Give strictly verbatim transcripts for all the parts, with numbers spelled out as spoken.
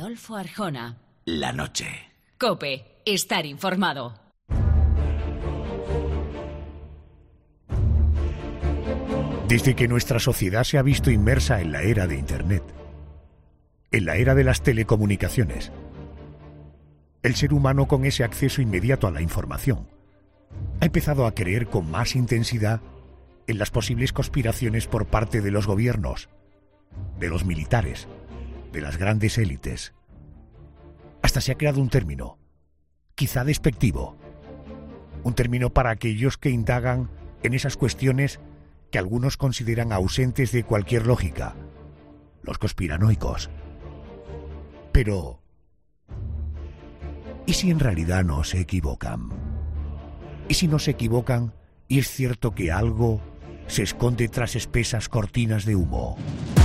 Adolfo Arjona. La noche. COPE. Estar informado. Desde que nuestra sociedad se ha visto inmersa en la era de Internet, en la era de las telecomunicaciones, el ser humano, con ese acceso inmediato a la información, ha empezado a creer con más intensidad en las posibles conspiraciones por parte de los gobiernos, de los militares, de las grandes élites. Hasta se ha creado un término, quizá despectivo, un término para aquellos que indagan en esas cuestiones que algunos consideran ausentes de cualquier lógica, los conspiranoicos. Pero, ¿y si en realidad no se equivocan? ¿Y si no se equivocan y es cierto que algo se esconde tras espesas cortinas de humo?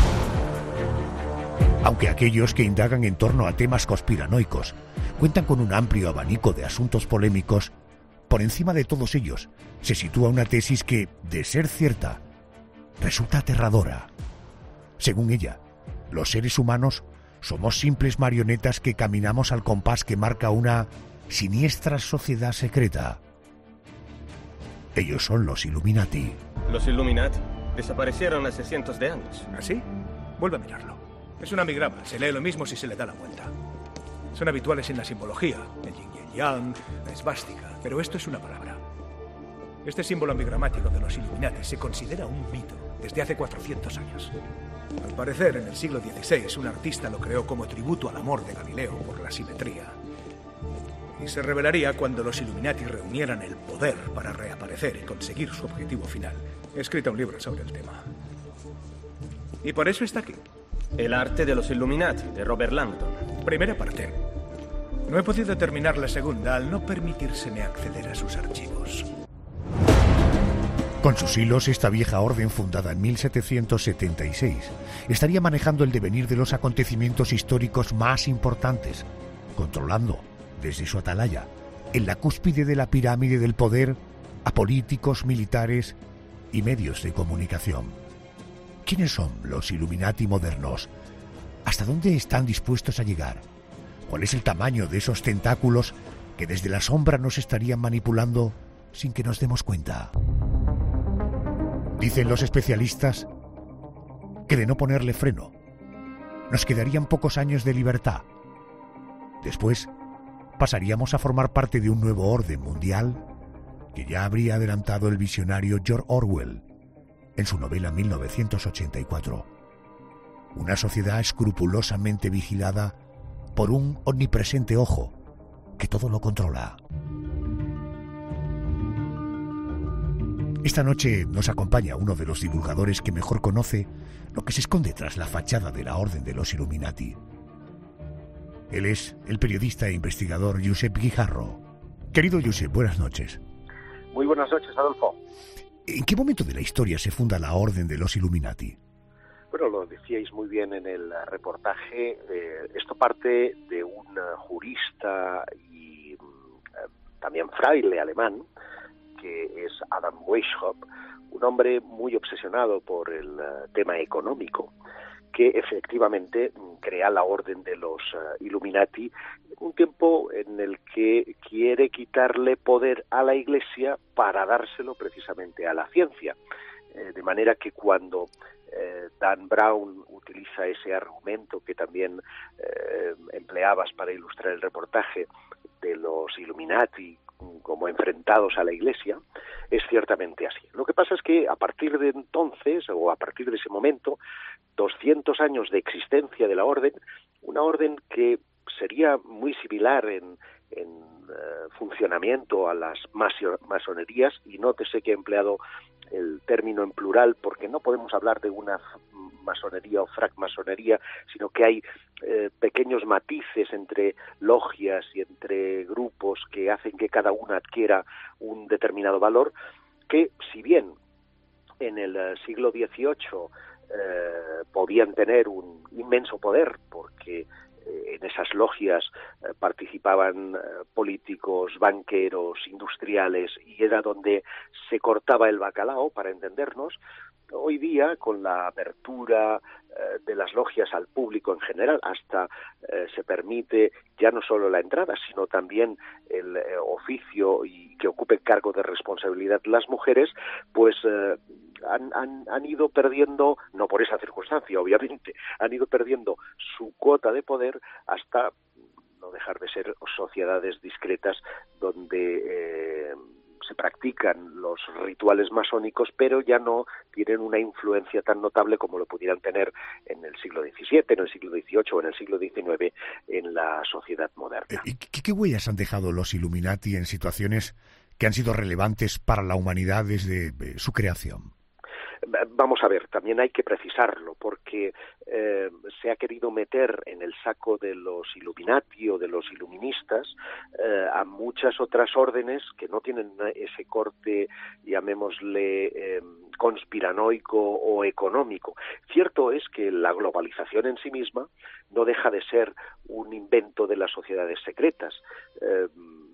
Aunque aquellos que indagan en torno a temas conspiranoicos cuentan con un amplio abanico de asuntos polémicos, por encima de todos ellos se sitúa una tesis que, de ser cierta, resulta aterradora. Según ella, los seres humanos somos simples marionetas que caminamos al compás que marca una siniestra sociedad secreta. Ellos son los Illuminati. Los Illuminati desaparecieron hace cientos de años. ¿Ah, sí? Vuelve a mirarlo. Es un amigrama, se lee lo mismo si se le da la vuelta. Son habituales en la simbología, el yin y el yang, la esvástica, pero esto es una palabra. Este símbolo amigramático de los Illuminati se considera un mito desde hace cuatrocientos años. Al parecer, en el siglo dieciséis, un artista lo creó como tributo al amor de Galileo por la simetría. Y se revelaría cuando los Illuminati reunieran el poder para reaparecer y conseguir su objetivo final. He escrito un libro sobre el tema. Y por eso está aquí. El arte de los Illuminati, de Robert Langdon. Primera parte. No he podido terminar la segunda al no permitírseme acceder a sus archivos. Con sus hilos, esta vieja orden, fundada en mil setecientos setenta y seis, estaría manejando el devenir de los acontecimientos históricos más importantes, controlando, desde su atalaya, en la cúspide de la pirámide del poder, a políticos, militares y medios de comunicación. ¿Quiénes son los Illuminati modernos? ¿Hasta dónde están dispuestos a llegar? ¿Cuál es el tamaño de esos tentáculos que desde la sombra nos estarían manipulando sin que nos demos cuenta? Dicen los especialistas que de no ponerle freno, nos quedarían pocos años de libertad. Después, pasaríamos a formar parte de un nuevo orden mundial que ya habría adelantado el visionario George Orwell en su novela mil novecientos ochenta y cuatro. Una sociedad escrupulosamente vigilada por un omnipresente ojo que todo lo controla. Esta noche nos acompaña uno de los divulgadores que mejor conoce lo que se esconde tras la fachada de la Orden de los Illuminati. Él es el periodista e investigador Josep Guijarro. Querido Josep, buenas noches. Muy buenas noches, Adolfo. ¿En qué momento de la historia se funda la Orden de los Illuminati? Bueno, lo decíais muy bien en el reportaje. Eh, esto parte de un jurista y eh, también fraile alemán, que es Adam Weishaupt, un hombre muy obsesionado por el uh, tema económico, que efectivamente crea la Orden de los uh, Illuminati en un tiempo en el que quiere quitarle poder a la Iglesia para dárselo precisamente a la ciencia. Eh, de manera que cuando eh, Dan Brown utiliza ese argumento que también eh, empleabas para ilustrar el reportaje de los Illuminati como enfrentados a la Iglesia, es ciertamente así. Lo que pasa es que a partir de entonces, o a partir de ese momento, doscientos años de existencia de la orden, una orden que sería muy similar en, en uh, funcionamiento a las masonerías, y nótese que he empleado el término en plural porque no podemos hablar de una masonería o francmasonería, sino que hay eh, pequeños matices entre logias y entre grupos que hacen que cada una adquiera un determinado valor, que si bien en el uh, siglo dieciocho eh, podían tener un inmenso poder, porque en esas logias eh, participaban eh, políticos, banqueros, industriales, y era donde se cortaba el bacalao, para entendernos. Hoy día, con la apertura eh, de las logias al público en general, hasta eh, se permite ya no solo la entrada, sino también el eh, oficio y que ocupen cargo de responsabilidad las mujeres, pues eh, han, han, han ido perdiendo, no por esa circunstancia, obviamente, han ido perdiendo su cuota de poder hasta no dejar de ser sociedades discretas donde eh, se practican los rituales masónicos, pero ya no tienen una influencia tan notable como lo pudieran tener en el siglo diecisiete, en el siglo dieciocho o en el siglo diecinueve en la sociedad moderna. ¿Y qué, qué huellas han dejado los Illuminati en situaciones que han sido relevantes para la humanidad desde eh, su creación? Vamos a ver, también hay que precisarlo, porque eh, se ha querido meter en el saco de los Illuminati o de los iluministas eh, a muchas otras órdenes que no tienen ese corte, llamémosle, eh, conspiranoico o económico. Cierto es que la globalización en sí misma no deja de ser un invento de las sociedades secretas, eh,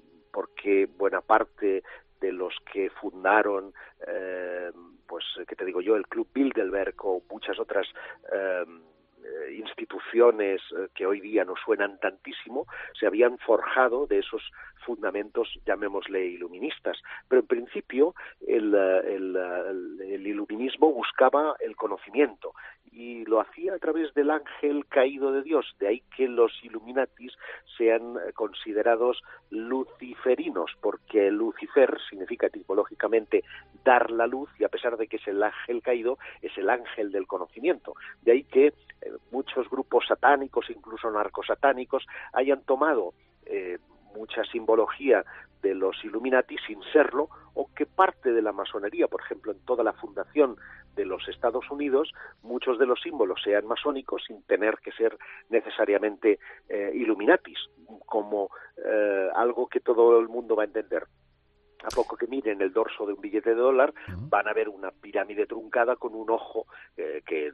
porque buena parte de los que fundaron, eh, pues, ¿qué te digo yo?, el Club Bilderberg o muchas otras eh, instituciones que hoy día nos suenan tantísimo, se habían forjado de esos fundamentos, llamémosle iluministas. Pero en principio el, el, el, el iluminismo buscaba el conocimiento y lo hacía a través del ángel caído de Dios, de ahí que los Illuminatis sean considerados luciferinos, porque Lucifer significa etimológicamente dar la luz, y a pesar de que es el ángel caído, es el ángel del conocimiento. De ahí que eh, muchos grupos satánicos, incluso narcosatánicos, hayan tomado eh, mucha simbología de los Illuminati sin serlo, o que parte de la masonería, por ejemplo, en toda la fundación de los Estados Unidos, muchos de los símbolos sean masónicos sin tener que ser necesariamente eh, Illuminatis, como eh, algo que todo el mundo va a entender. A poco que miren el dorso de un billete de dólar, uh-huh, van a ver una pirámide truncada con un ojo, eh, que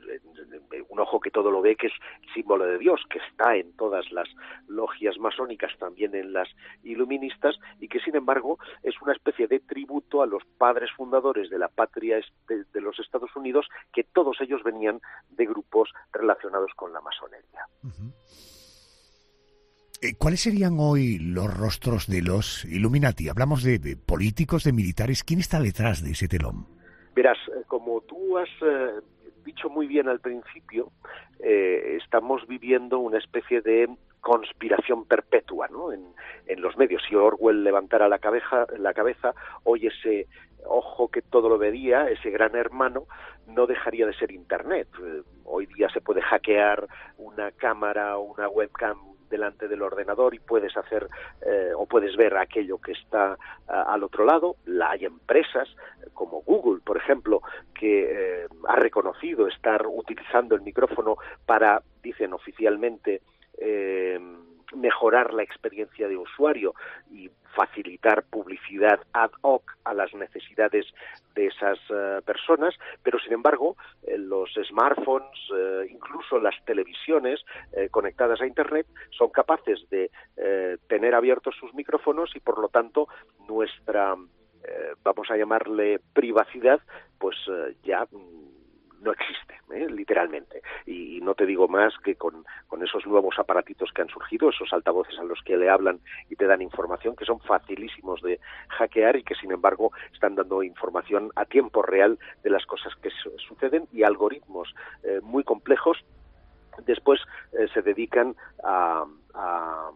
un ojo que todo lo ve, que es símbolo de Dios, que está en todas las logias masónicas, también en las iluministas, y que sin embargo es una especie de tributo a los padres fundadores de la patria de, de los Estados Unidos, que todos ellos venían de grupos relacionados con la masonería. Uh-huh. ¿Cuáles serían hoy los rostros de los Illuminati? Hablamos de, de políticos, de militares. ¿Quién está detrás de ese telón? Verás, como tú has eh, dicho muy bien al principio, eh, estamos viviendo una especie de conspiración perpetua, ¿no?, en, en los medios. Si Orwell levantara la cabeza, la cabeza, hoy ese ojo que todo lo vería, ese gran hermano, no dejaría de ser Internet. Eh, hoy día se puede hackear una cámara o una webcam delante del ordenador y puedes hacer eh, o puedes ver aquello que está uh, al otro lado. La hay empresas eh, como Google, por ejemplo, que eh, ha reconocido estar utilizando el micrófono para, dicen oficialmente, eh, mejorar la experiencia de usuario y facilitar publicidad ad hoc a las necesidades de esas uh, personas, pero sin embargo eh, los smartphones, eh, incluso las televisiones eh, conectadas a Internet son capaces de eh, tener abiertos sus micrófonos y por lo tanto nuestra, eh, vamos a llamarle privacidad, pues eh, ya no existe, ¿eh? literalmente. Y, y no te digo más que con, con esos nuevos aparatitos que han surgido, esos altavoces a los que le hablan y te dan información, que son facilísimos de hackear y que sin embargo están dando información a tiempo real de las cosas que su- suceden, y algoritmos eh, muy complejos después eh, se dedican a, a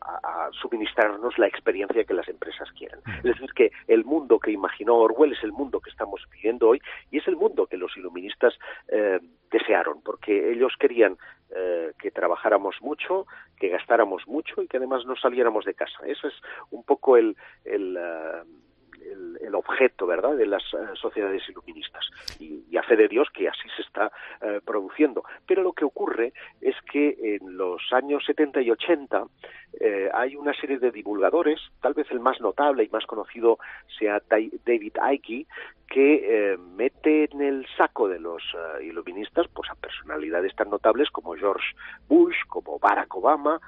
a suministrarnos la experiencia que las empresas quieren. Es decir, que el mundo que imaginó Orwell es el mundo que estamos viviendo hoy y es el mundo que los iluministas eh, desearon, porque ellos querían eh, que trabajáramos mucho, que gastáramos mucho y que además no saliéramos de casa. Eso es un poco el... el uh, El, el objeto, ¿verdad?, de las uh, sociedades iluministas, y, y a fe de Dios que así se está uh, produciendo. Pero lo que ocurre es que en los años setenta y ochenta eh, hay una serie de divulgadores, tal vez el más notable y más conocido sea David Icke, que eh, mete en el saco de los uh, iluministas pues a personalidades tan notables como George Bush, como Barack Obama,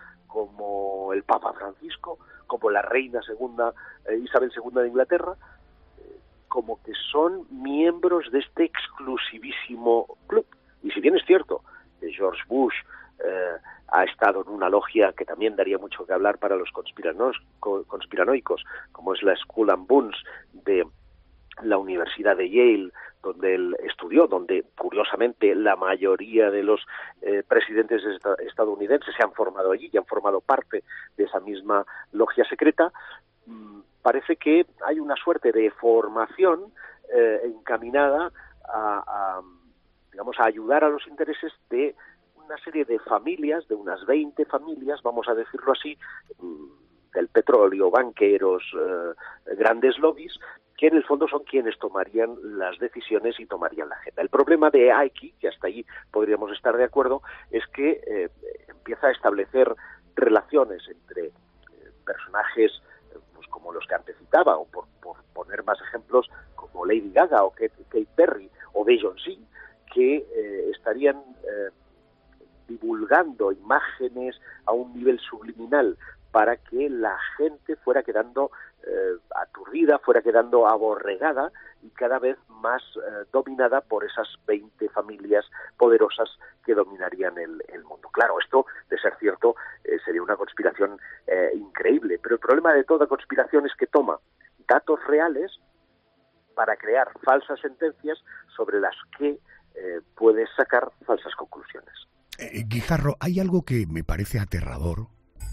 como el Papa Francisco, como la reina segunda eh, Isabel segunda de Inglaterra, eh, como que son miembros de este exclusivísimo club. Y si bien es cierto de George Bush, eh, ha estado en una logia que también daría mucho que hablar para los conspiranos, conspiranoicos, como es la Skull and Bones de la Universidad de Yale, donde él estudió, donde curiosamente la mayoría de los eh, presidentes estadounidenses se han formado allí y han formado parte de esa misma logia secreta. Mm, parece que hay una suerte de formación eh, encaminada a, a, digamos, a ayudar a los intereses de una serie de familias, de unas veinte familias, vamos a decirlo así, del petróleo, banqueros, eh, grandes lobbies, que en el fondo son quienes tomarían las decisiones y tomarían la agenda. El problema de Ike, que hasta ahí podríamos estar de acuerdo, es que eh, empieza a establecer relaciones entre eh, personajes eh, pues como los que antes citaba, o por, por poner más ejemplos, como Lady Gaga o Kate, Kate Perry o Beyoncé, que eh, estarían eh, divulgando imágenes a un nivel subliminal para que la gente fuera quedando eh, aturdida, fuera quedando aborregada y cada vez más eh, dominada por esas veinte familias poderosas que dominarían el, el mundo. Claro, esto, de ser cierto, eh, sería una conspiración eh, increíble, pero el problema de toda conspiración es que toma datos reales para crear falsas sentencias sobre las que eh, puedes sacar falsas conclusiones. Eh, Guijarro, hay algo que me parece aterrador.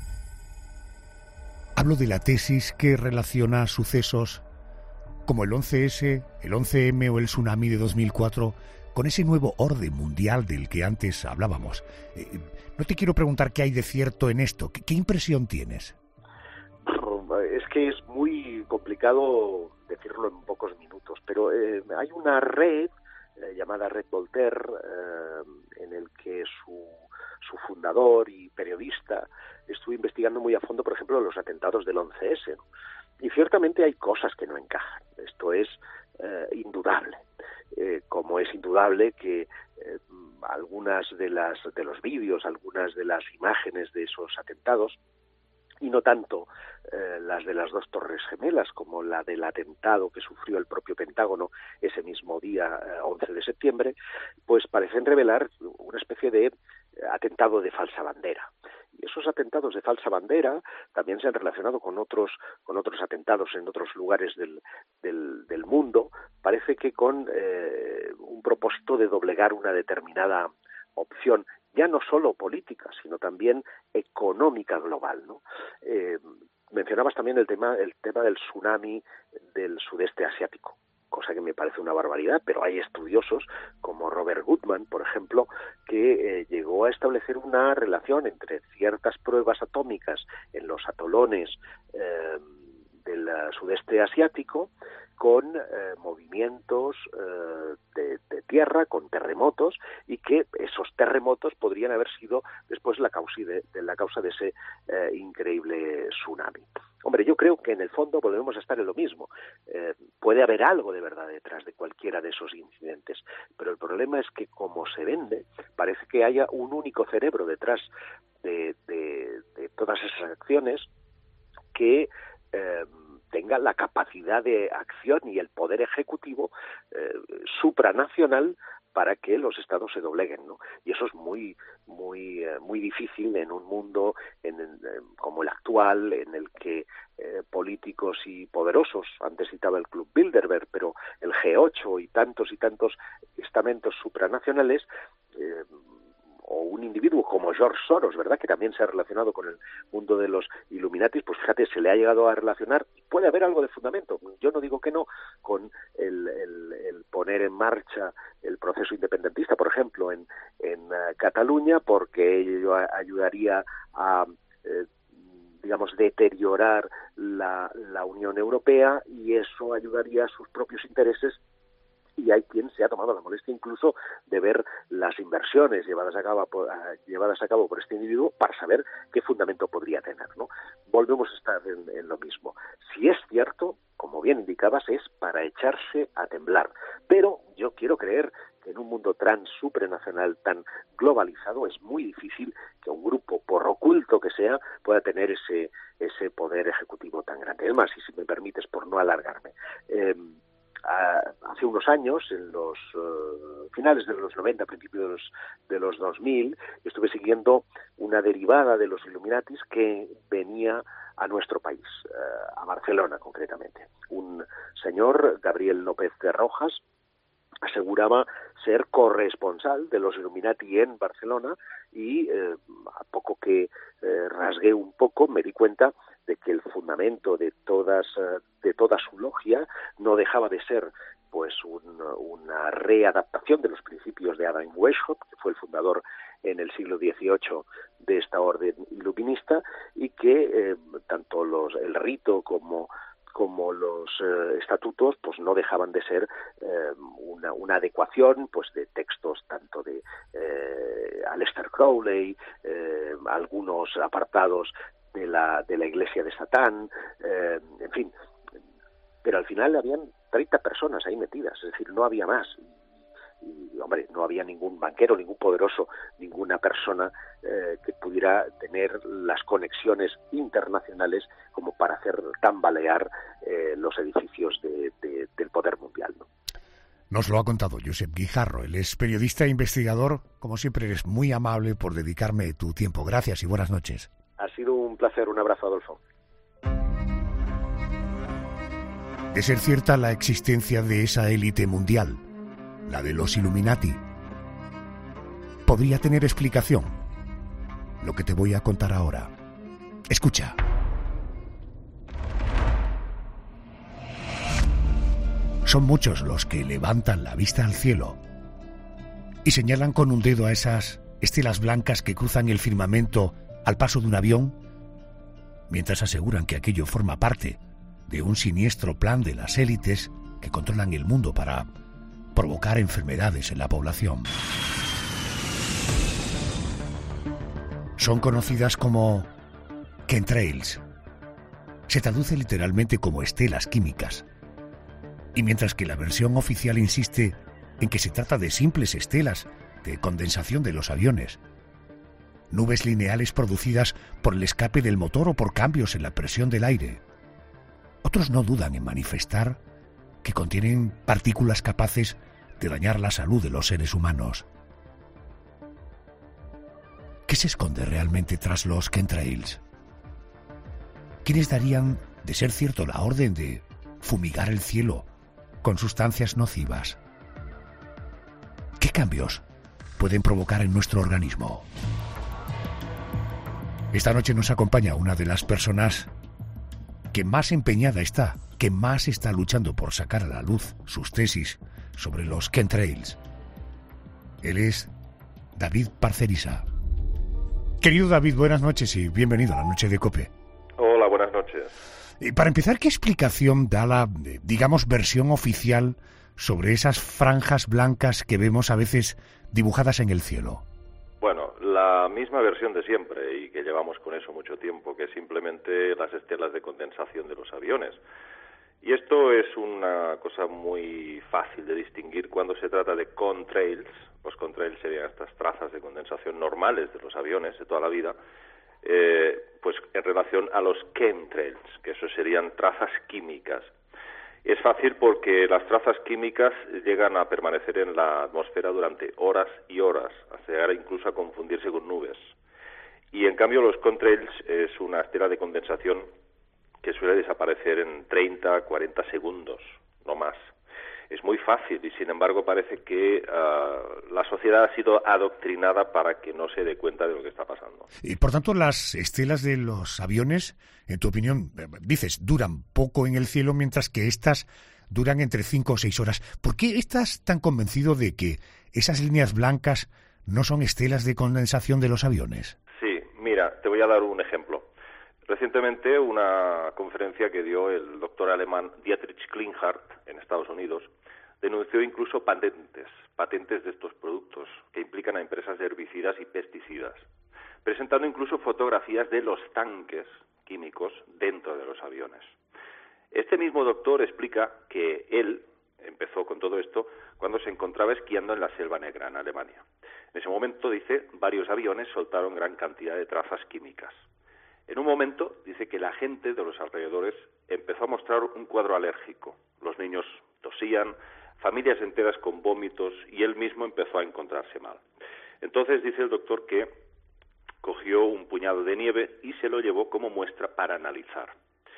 Hablo de la tesis que relaciona sucesos como el once ese, el once eme o el tsunami de dos mil cuatro con ese nuevo orden mundial del que antes hablábamos. Eh, no te quiero preguntar qué hay de cierto en esto. ¿Qué, qué impresión tienes? Es que es muy complicado decirlo en pocos minutos, pero eh, hay una red eh, llamada Red Voltaire, eh, en el que su, su fundador y periodista estuvo investigando muy a fondo, por ejemplo, los atentados del once ese, ¿no? Y ciertamente hay cosas que no encajan. Esto es eh, indudable. Eh, como es indudable que eh, algunas de las de los vídeos, algunas de las imágenes de esos atentados, y no tanto eh, las de las dos torres gemelas como la del atentado que sufrió el propio Pentágono ese mismo día, eh, once de septiembre, pues parecen revelar una especie de atentado de falsa bandera. Y esos atentados de falsa bandera también se han relacionado con otros con otros atentados en otros lugares del, del, del mundo, parece que con eh, un propósito de doblegar una determinada opción, ya no solo política, sino también económica global, ¿no? Eh, mencionabas también el tema, el tema del tsunami del sudeste asiático, cosa que me parece una barbaridad, pero hay estudiosos como Robert Goodman, por ejemplo, que eh, llegó a establecer una relación entre ciertas pruebas atómicas en los atolones eh, del sudeste asiático con eh, movimientos eh, de, de tierra, con terremotos, y que esos terremotos podrían haber sido después la causa de, de la causa de ese eh, increíble tsunami. Hombre, yo creo que en el fondo volvemos a estar en lo mismo. Eh, puede haber algo de verdad detrás de cualquiera de esos incidentes, pero el problema es que como se vende, parece que haya un único cerebro detrás de, de, de todas esas acciones que eh, tenga la capacidad de acción y el poder ejecutivo eh, supranacional para que los estados se dobleguen, ¿no? Y eso es muy muy eh, muy difícil en un mundo en, en, como el actual, en el que eh, políticos y poderosos, antes citaba el Club Bilderberg, pero el G ocho y tantos y tantos estamentos supranacionales, eh, o un individuo como George Soros, ¿verdad?, que también se ha relacionado con el mundo de los Illuminatis, pues fíjate, se le ha llegado a relacionar, puede haber algo de fundamento, yo no digo que no, con el, el, el poner en marcha el proceso independentista, por ejemplo, en, en uh, Cataluña, porque ello ayudaría a, eh, digamos, deteriorar la, la Unión Europea, y eso ayudaría a sus propios intereses. Y hay quien se ha tomado la molestia incluso de ver las inversiones llevadas a cabo por, llevadas a cabo por este individuo para saber qué fundamento podría tener, ¿no? Volvemos a estar en, en lo mismo. Si es cierto, como bien indicabas, es para echarse a temblar. Pero yo quiero creer que en un mundo tan supranacional, tan globalizado, es muy difícil que un grupo, por oculto que sea, pueda tener ese, ese poder ejecutivo tan grande. Además, y si me permites, por no alargarme, eh, Uh, hace unos años, en los uh, finales de los noventa, principios de los, de los dos mil, estuve siguiendo una derivada de los Illuminatis que venía a nuestro país, uh, a Barcelona concretamente. Un señor, Gabriel López de Rojas, aseguraba ser corresponsal de los Illuminati en Barcelona y eh, a poco que eh, rasgué un poco me di cuenta de que el fundamento de todas uh, de toda su logia no dejaba de ser pues un, una readaptación de los principios de Adam Weishaupt, que fue el fundador en el siglo dieciocho de esta orden iluminista, y que eh, tanto los el rito como como los eh, estatutos pues no dejaban de ser eh, una, una adecuación pues de textos tanto de eh, Aleister Crowley, eh, algunos apartados de la de la Iglesia de Satán, eh, en fin, pero al final habían treinta personas ahí metidas, es decir, no había más. Y, hombre, no había ningún banquero, ningún poderoso, ninguna persona eh, que pudiera tener las conexiones internacionales como para hacer tambalear eh, los edificios de, de, del poder mundial, ¿no? Nos lo ha contado Josep Guijarro. Él es periodista e investigador. Como siempre, eres muy amable por dedicarme tu tiempo. Gracias y buenas noches. Ha sido un placer. Un abrazo, Adolfo. De ser cierta la existencia de esa élite mundial, la de los Illuminati, podría tener explicación lo que te voy a contar ahora. Escucha. Son muchos los que levantan la vista al cielo y señalan con un dedo a esas estelas blancas que cruzan el firmamento al paso de un avión, mientras aseguran que aquello forma parte de un siniestro plan de las élites que controlan el mundo para provocar enfermedades en la población. Son conocidas como chemtrails. Se traduce literalmente como estelas químicas. Y mientras que la versión oficial insiste en que se trata de simples estelas de condensación de los aviones, nubes lineales producidas por el escape del motor o por cambios en la presión del aire, otros no dudan en manifestar que contienen partículas capaces de dañar la salud de los seres humanos. ¿Qué se esconde realmente tras los chemtrails? ¿Quiénes darían, de ser cierto, la orden de fumigar el cielo con sustancias nocivas? ¿Qué cambios pueden provocar en nuestro organismo? Esta noche nos acompaña una de las personas que más empeñada está, que más está luchando por sacar a la luz sus tesis sobre los chemtrails. Él es David Parcerisa. Querido David, buenas noches y bienvenido a la Noche de COPE. Hola, buenas noches. Y para empezar, ¿qué explicación da la, digamos, versión oficial sobre esas franjas blancas que vemos a veces dibujadas en el cielo? Bueno, la misma versión de siempre, y que llevamos con eso mucho tiempo, que es simplemente las estelas de condensación de los aviones. Y esto es una cosa muy fácil de distinguir cuando se trata de contrails. Los contrails serían estas trazas de condensación normales de los aviones de toda la vida, eh, pues en relación a los chemtrails, que eso serían trazas químicas. Es fácil porque las trazas químicas llegan a permanecer en la atmósfera durante horas y horas, hasta llegar incluso a confundirse con nubes. Y en cambio los contrails es una estela de condensación que suele desaparecer en treinta, cuarenta segundos, no más. Es muy fácil y sin embargo parece que uh, la sociedad ha sido adoctrinada para que no se dé cuenta de lo que está pasando. Y por tanto las estelas de los aviones, en tu opinión, dices, duran poco en el cielo, mientras que estas duran entre cinco o seis horas. ¿Por qué estás tan convencido de que esas líneas blancas no son estelas de condensación de los aviones? Sí, mira, te voy a dar un ejemplo. Recientemente, una conferencia que dio el doctor alemán Dietrich Klinghardt en Estados Unidos denunció incluso patentes, patentes de estos productos que implican a empresas de herbicidas y pesticidas, presentando incluso fotografías de los tanques químicos dentro de los aviones. Este mismo doctor explica que él empezó con todo esto cuando se encontraba esquiando en la Selva Negra, en Alemania. En ese momento, dice, varios aviones soltaron gran cantidad de trazas químicas. En un momento, dice que la gente de los alrededores empezó a mostrar un cuadro alérgico. Los niños tosían, familias enteras con vómitos, y él mismo empezó a encontrarse mal. Entonces dice el doctor que cogió un puñado de nieve y se lo llevó como muestra para analizar.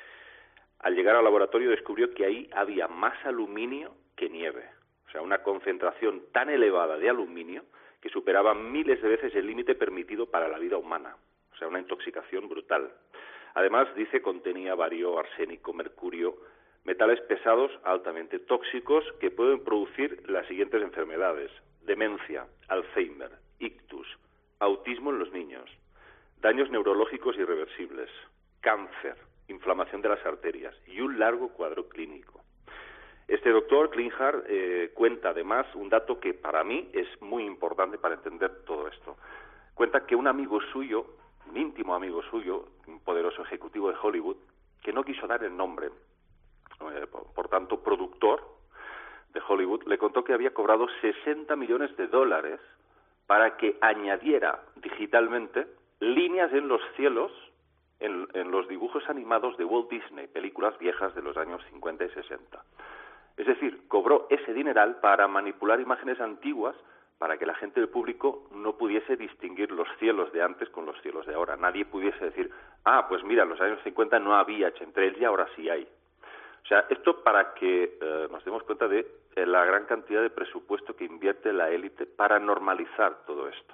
Al llegar al laboratorio descubrió que ahí había más aluminio que nieve, o sea, una concentración tan elevada de aluminio que superaba miles de veces el límite permitido para la vida humana, o sea, una intoxicación brutal. Además, dice, contenía bario, arsénico, mercurio, metales pesados altamente tóxicos que pueden producir las siguientes enfermedades: demencia, Alzheimer, ictus, autismo en los niños, daños neurológicos irreversibles, cáncer, inflamación de las arterias y un largo cuadro clínico. Este doctor Klinghardt eh, cuenta además un dato que para mí es muy importante para entender todo esto. Cuenta que un amigo suyo, un íntimo amigo suyo, un poderoso ejecutivo de Hollywood, que no quiso dar el nombre, eh, por, por tanto productor de Hollywood, le contó que había cobrado sesenta millones de dólares para que añadiera digitalmente líneas en los cielos en, en los dibujos animados de Walt Disney, películas viejas de los años cincuenta y sesenta. Es decir, cobró ese dineral para manipular imágenes antiguas para que la gente del público no pudiese distinguir los cielos de antes con los cielos de ahora. Nadie pudiese decir, ah, pues mira, en los años cincuenta no había chemtrails y ahora sí hay. O sea, esto para que eh, nos demos cuenta de eh, la gran cantidad de presupuesto que invierte la élite para normalizar todo esto.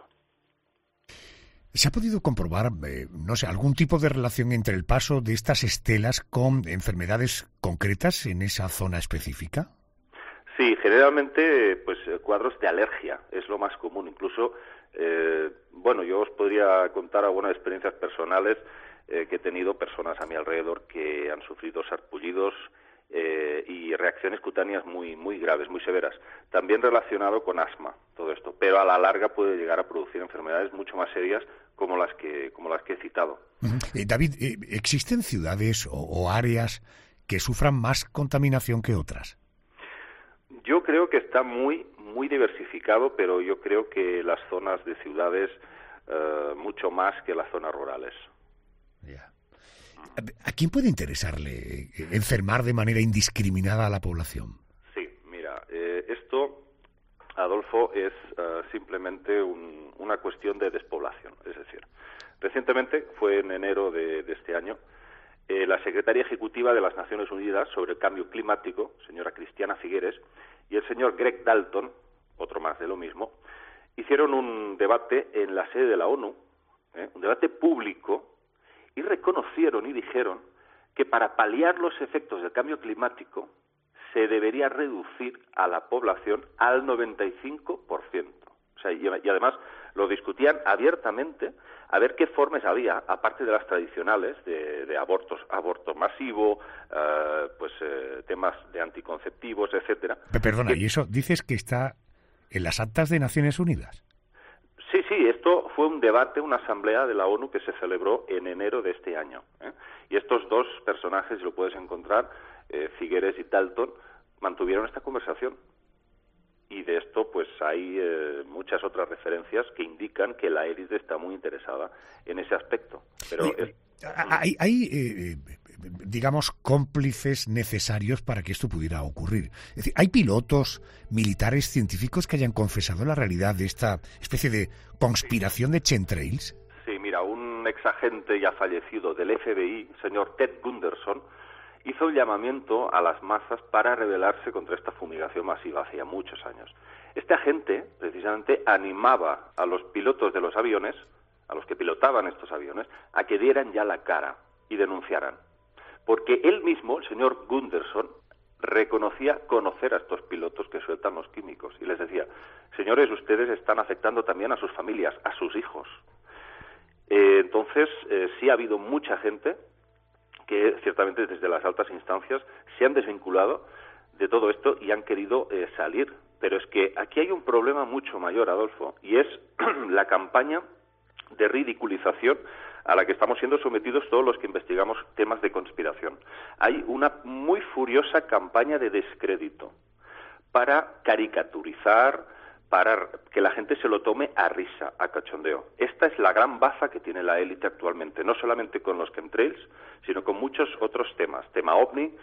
¿Se ha podido comprobar, eh, no sé, algún tipo de relación entre el paso de estas estelas con enfermedades concretas en esa zona específica? Sí, generalmente, pues cuadros de alergia es lo más común. Incluso, eh, bueno, yo os podría contar algunas experiencias personales eh, que he tenido, personas a mi alrededor que han sufrido sarpullidos eh, y reacciones cutáneas muy muy graves, muy severas. También relacionado con asma, todo esto. Pero a la larga puede llegar a producir enfermedades mucho más serias como las que como las que he citado. Uh-huh. Eh, David, eh, ¿existen ciudades o, o áreas que sufran más contaminación que otras? Yo creo que está muy muy diversificado, pero yo creo que las zonas de ciudades eh, mucho más que las zonas rurales. Yeah. ¿A quién puede interesarle enfermar de manera indiscriminada a la población? Sí, mira, eh, esto, Adolfo, es uh, simplemente un, una cuestión de despoblación. Es decir, recientemente, fue en enero de, de este año, eh, la secretaria ejecutiva de las Naciones Unidas sobre el cambio climático, señora Cristiana Figueres, y el señor Greg Dalton, otro más de lo mismo, hicieron un debate en la sede de la ONU, ¿eh? un debate público, y reconocieron y dijeron que para paliar los efectos del cambio climático se debería reducir a la población al noventa y cinco por ciento. O sea, y, y además lo discutían abiertamente a ver qué formas había, aparte de las tradicionales, de, de abortos, aborto masivo, uh, pues eh, temas de anticonceptivos, etcétera. Perdona, que, ¿y eso dices que está en las actas de Naciones Unidas? Sí, sí, esto fue un debate, una asamblea de la ONU que se celebró en enero de este año. ¿eh? Y estos dos personajes, si lo puedes encontrar, eh, Figueres y Dalton, mantuvieron esta conversación. Y de esto, pues hay eh, muchas otras referencias que indican que la élite está muy interesada en ese aspecto. Pero Oye, es... hay, hay eh, digamos, cómplices necesarios para que esto pudiera ocurrir. Es decir, ¿hay pilotos militares científicos que hayan confesado la realidad de esta especie de conspiración de chemtrails? Sí, mira, un exagente ya fallecido del F B I, señor Ted Gunderson, hizo un llamamiento a las masas para rebelarse contra esta fumigación masiva hacía muchos años. Este agente, precisamente, animaba a los pilotos de los aviones, a los que pilotaban estos aviones, a que dieran ya la cara y denunciaran. Porque él mismo, el señor Gunderson, reconocía conocer a estos pilotos que sueltan los químicos. Y les decía, señores, ustedes están afectando también a sus familias, a sus hijos. Eh, entonces, eh, sí ha habido mucha gente que, ciertamente desde las altas instancias, se han desvinculado de todo esto y han querido eh, salir. Pero es que aquí hay un problema mucho mayor, Adolfo, y es la campaña de ridiculización a la que estamos siendo sometidos todos los que investigamos temas de conspiración. Hay una muy furiosa campaña de descrédito para caricaturizar, para que la gente se lo tome a risa, a cachondeo. Esta es la gran baza que tiene la élite actualmente, no solamente con los chemtrails, sino con muchos otros temas. Tema ovni,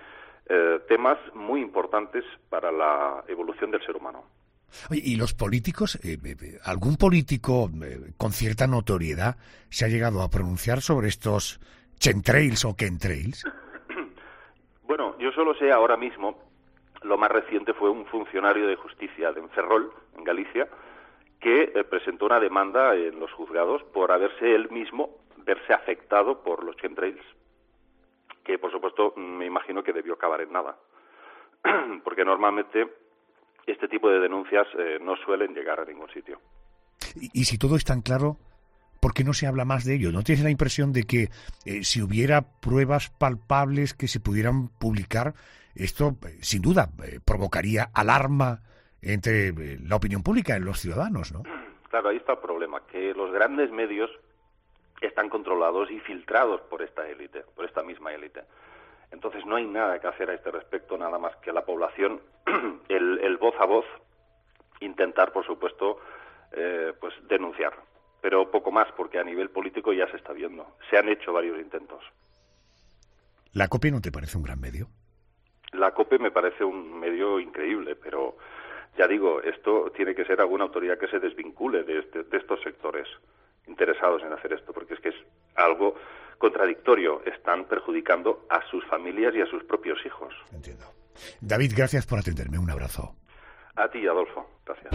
eh, temas muy importantes para la evolución del ser humano. Oye, ¿y los políticos? Eh, eh, ¿Algún político eh, con cierta notoriedad se ha llegado a pronunciar sobre estos chemtrails o chemtrails? Bueno, yo solo sé ahora mismo, lo más reciente fue un funcionario de justicia de Ferrol, en Galicia, que eh, presentó una demanda en los juzgados por haberse él mismo, verse afectado por los chemtrails, que por supuesto me imagino que debió acabar en nada, porque normalmente este tipo de denuncias eh, no suelen llegar a ningún sitio. Y, y si todo es tan claro, ¿por qué no se habla más de ello? ¿No tienes la impresión de que eh, si hubiera pruebas palpables que se pudieran publicar, esto eh, sin duda eh, provocaría alarma entre eh, la opinión pública, en los ciudadanos, ¿no? Claro, ahí está el problema, que los grandes medios están controlados y filtrados por esta élite, por esta misma élite. Entonces no hay nada que hacer a este respecto, nada más que la población, el, el voz a voz, intentar, por supuesto, eh, pues denunciar. Pero poco más, porque a nivel político ya se está viendo. Se han hecho varios intentos. ¿La COPE no te parece un gran medio? La COPE me parece un medio increíble, pero ya digo, esto tiene que ser alguna autoridad que se desvincule de, este, de estos sectores interesados en hacer esto, porque es que es algo contradictorio. Están perjudicando a sus familias y a sus propios hijos. Entiendo. David, gracias por atenderme. Un abrazo. A ti, Adolfo. Gracias.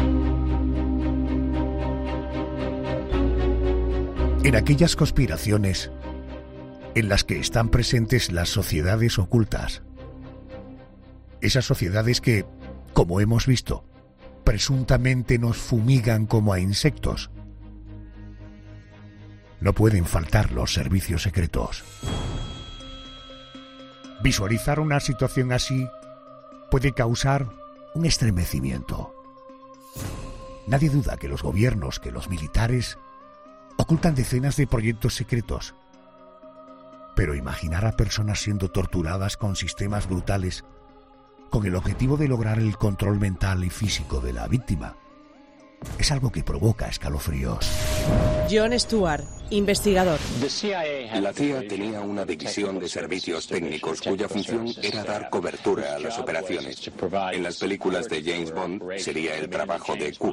En aquellas conspiraciones en las que están presentes las sociedades ocultas, esas sociedades que, como hemos visto, presuntamente nos fumigan como a insectos, no pueden faltar los servicios secretos. Visualizar una situación así puede causar un estremecimiento. Nadie duda que los gobiernos, que los militares ocultan decenas de proyectos secretos. Pero imaginar a personas siendo torturadas con sistemas brutales con el objetivo de lograr el control mental y físico de la víctima es algo que provoca escalofríos. John Stewart, investigador. La C I A tenía una división de servicios técnicos cuya función era dar cobertura a las operaciones. En las películas de James Bond sería el trabajo de Q.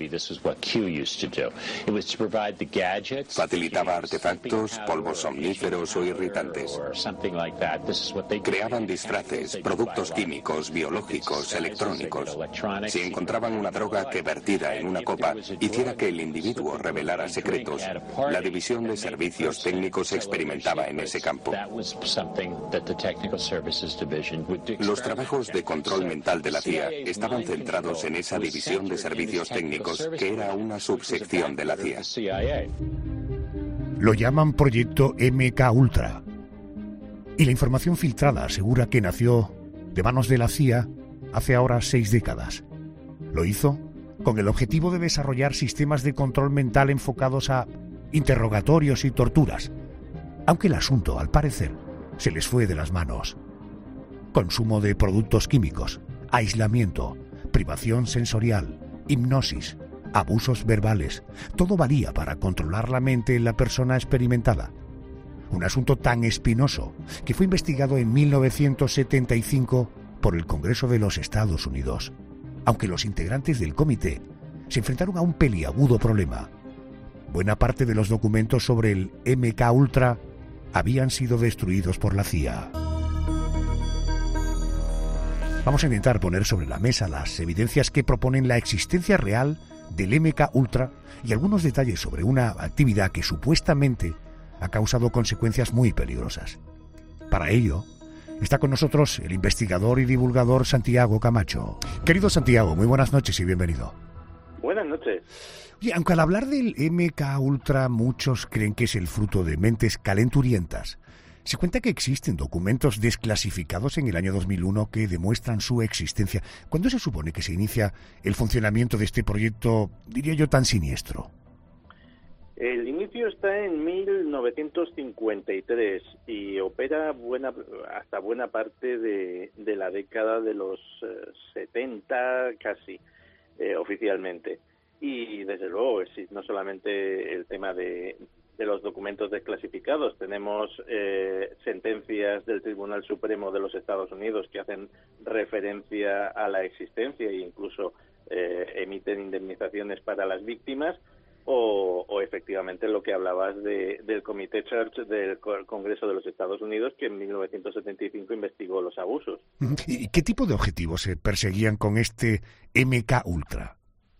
Facilitaba artefactos, polvos somníferos o irritantes. Creaban disfraces, productos químicos, biológicos, electrónicos. Si encontraban una droga que vertida en una copa hiciera que el individuo revelara secretos, la división de servicios técnicos experimentaba en ese campo. Los trabajos de control mental de la C I A estaban centrados en esa división de servicios técnicos, que era una subsección de la C I A. Lo llaman Proyecto M K Ultra. Y la información filtrada asegura que nació de manos de la C I A hace ahora seis décadas. Lo hizo con el objetivo de desarrollar sistemas de control mental enfocados a interrogatorios y torturas, aunque el asunto, al parecer, se les fue de las manos. Consumo de productos químicos, aislamiento, privación sensorial, hipnosis, abusos verbales, todo valía para controlar la mente en la persona experimentada. Un asunto tan espinoso que fue investigado en mil novecientos setenta y cinco por el Congreso de los Estados Unidos, aunque los integrantes del comité se enfrentaron a un peliagudo problema. Buena parte de los documentos sobre el M K Ultra habían sido destruidos por la C I A. Vamos a intentar poner sobre la mesa las evidencias que proponen la existencia real del M K Ultra y algunos detalles sobre una actividad que supuestamente ha causado consecuencias muy peligrosas. Para ello, está con nosotros el investigador y divulgador Santiago Camacho. Querido Santiago, muy buenas noches y bienvenido. Buenas noches. Y aunque al hablar del M K Ultra muchos creen que es el fruto de mentes calenturientas, se cuenta que existen documentos desclasificados en el año dos mil uno que demuestran su existencia. ¿Cuándo se supone que se inicia el funcionamiento de este proyecto, diría yo, tan siniestro? El inicio está en mil novecientos cincuenta y tres y opera buena hasta buena parte de, de la década de los eh, setenta casi, eh, oficialmente. Y desde luego, sí, no solamente el tema de, de los documentos desclasificados. Tenemos eh, sentencias del Tribunal Supremo de los Estados Unidos que hacen referencia a la existencia e incluso eh, emiten indemnizaciones para las víctimas, o, o efectivamente lo que hablabas de, del Comité Church del Congreso de los Estados Unidos, que en mil novecientos setenta y cinco investigó los abusos. ¿Y qué tipo de objetivos se perseguían con este M K Ultra?